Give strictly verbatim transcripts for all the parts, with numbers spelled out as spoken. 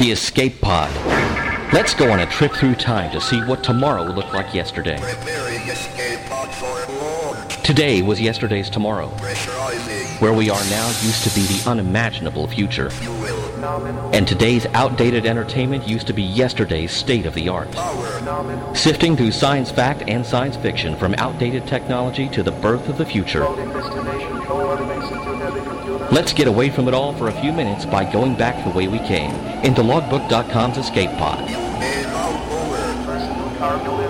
The Escape Pod. Let's go on a trip through time to see what tomorrow looked like yesterday. Preparing escape pod for launch. Today was yesterday's tomorrow. Pressurizing. Where we are now used to be the unimaginable future. You will. And today's outdated entertainment used to be yesterday's state-of-the-art. Power. Sifting through science fact and science fiction from outdated technology to the birth of the future. Let's get away from it all for a few minutes by going back the way we came, into logbook dot com's Escape Pod. Made out over.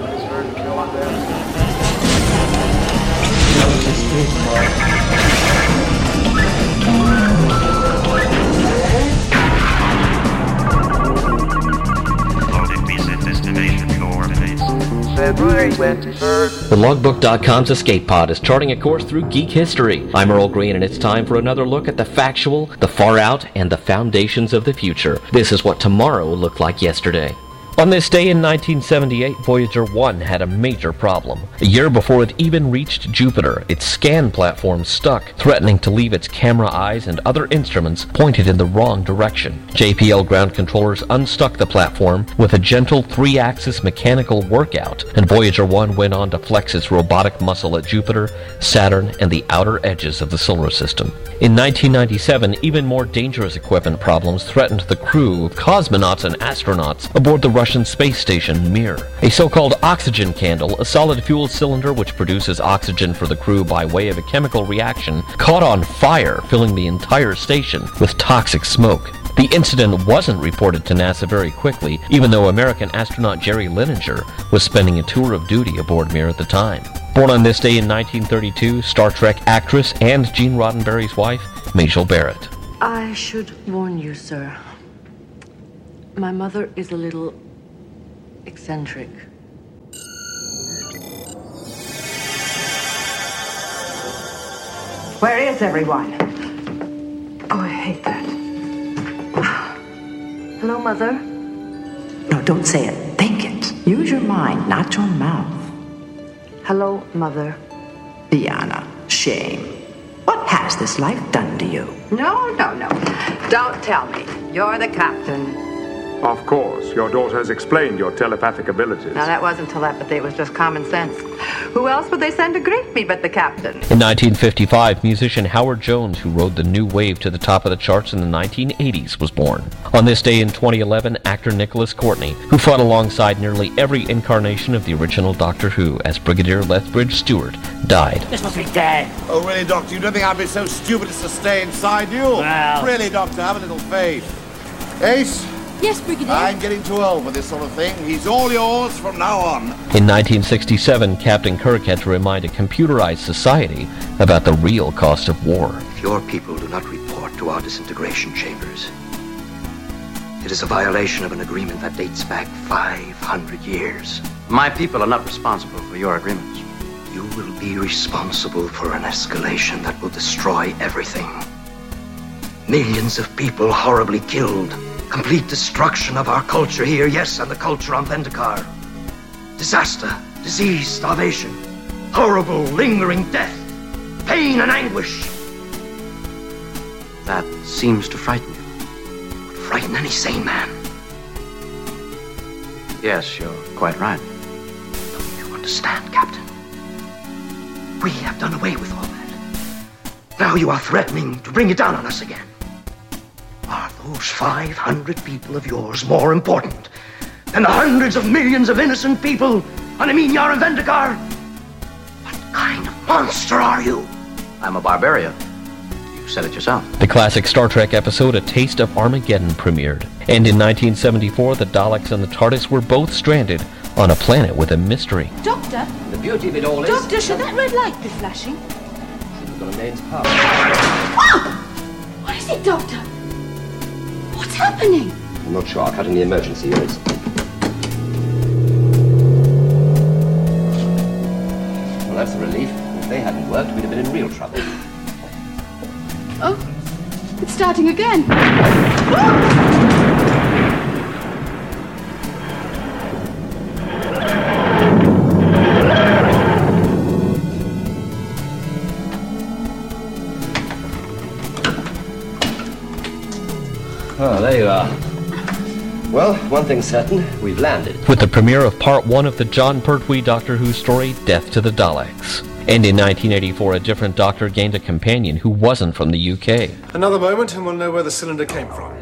Loaded reset destination coordinates. February twenty-third. The logbook dot com's Escape Pod is charting a course through geek history. I'm Earl Green, and it's time for another look at the factual, the far out, and the foundations of the future. This is what tomorrow looked like yesterday. On this day in nineteen seventy-eight, Voyager one had a major problem. A year before it even reached Jupiter, its scan platform stuck, threatening to leave its camera eyes and other instruments pointed in the wrong direction. J P L ground controllers unstuck the platform with a gentle three-axis mechanical workout, and Voyager one went on to flex its robotic muscle at Jupiter, Saturn, and the outer edges of the solar system. In nineteen ninety-seven, even more dangerous equipment problems threatened the crew of cosmonauts and astronauts aboard the Russian space station Mir. A so-called oxygen candle, a solid fuel cylinder which produces oxygen for the crew by way of a chemical reaction, caught on fire, filling the entire station with toxic smoke. The incident wasn't reported to NASA very quickly, even though American astronaut Jerry Linenger was spending a tour of duty aboard Mir at the time. Born on this day in nineteen thirty-two, Star Trek actress and Gene Roddenberry's wife, Majel Barrett. I should warn you, sir. My mother is a little eccentric. Where is everyone? Oh, I hate that. Hello, Mother. No, don't say it. Think it. Use your mind, not your mouth. Hello, Mother. Biana, shame. What has this life done to you? No, no, no. Don't tell me. You're the captain. Of course. Your daughter has explained your telepathic abilities. Now, that wasn't telepathy. It was just common sense. Who else would they send to greet me but the captain? In nineteen fifty-five, musician Howard Jones, who rode the new wave to the top of the charts in the nineteen eighties, was born. On this day in twenty eleven, actor Nicholas Courtney, who fought alongside nearly every incarnation of the original Doctor Who as Brigadier Lethbridge Stewart, died. This must be dead. Oh, really, Doctor? You don't think I'd be so stupid as to stay inside you? Well... Really, Doctor, have a little faith. Ace? Yes, Brigadier. I'm getting too old for this sort of thing. He's all yours from now on. In nineteen sixty-seven, Captain Kirk had to remind a computerized society about the real cost of war. If your people do not report to our disintegration chambers, it is a violation of an agreement that dates back five hundred years. My people are not responsible for your agreements. You will be responsible for an escalation that will destroy everything. Millions of people horribly killed. Complete destruction of our culture here, yes, and the culture on Vendikar. Disaster, disease, starvation, horrible, lingering death, pain and anguish. That seems to frighten you. It would frighten any sane man. Yes, you're quite right. Don't you understand, Captain? We have done away with all that. Now you are threatening to bring it down on us again. Are those five hundred people of yours more important than the hundreds of millions of innocent people on Aminyar and Vendikar? What kind of monster are you? I'm a barbarian. You said it yourself. The classic Star Trek episode A Taste of Armageddon premiered. And in nineteen seventy-four, the Daleks and the TARDIS were both stranded on a planet with a mystery. Doctor? The beauty of it all is... Doctor, should that red light be flashing? We've got a mains power. Whoa! What is it, Doctor? What's happening? I'm not sure. Cutting the emergency units. Well, that's a relief. If they hadn't worked, we'd have been in real trouble. Oh, it's starting again. Oh, there you are. Well, one thing's certain, we've landed. With the premiere of part one of the John Pertwee Doctor Who story, Death to the Daleks. And in nineteen eighty-four, a different Doctor gained a companion who wasn't from the U K. Another moment and we'll know where the cylinder came from.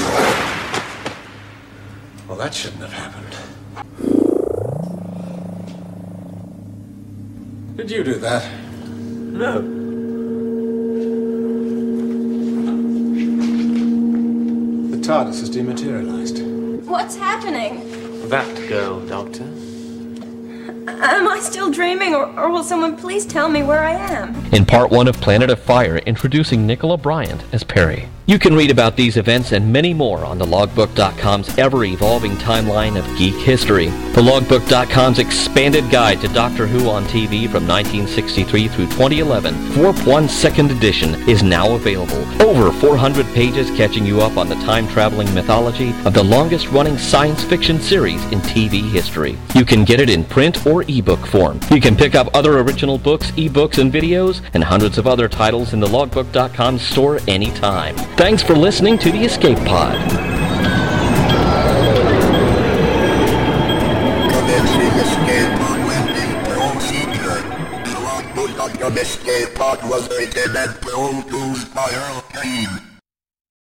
Well, that shouldn't have happened. Did you do that? No. The TARDIS has dematerialized. What's happening? That girl, Doctor. Am I still dreaming, or, or will someone please tell me where I am? In part one of Planet of Fire, introducing Nicola Bryant as Perry. You can read about these events and many more on the logbook dot com's ever-evolving timeline of geek history. The logbook dot com's expanded guide to Doctor Who on T V from nineteen sixty-three through twenty eleven, Warp one second edition, is now available. Over four hundred pages catching you up on the time-traveling mythology of the longest-running science fiction series in T V history. You can get it in print or ebook form. You can pick up other original books, ebooks, and videos, and hundreds of other titles in the logbook dot com store anytime. Thanks for listening to the Escape Pod. Commencing Escape Pod landing procedure. The logbook dot com Escape Pod was written and produced by Earl Kane.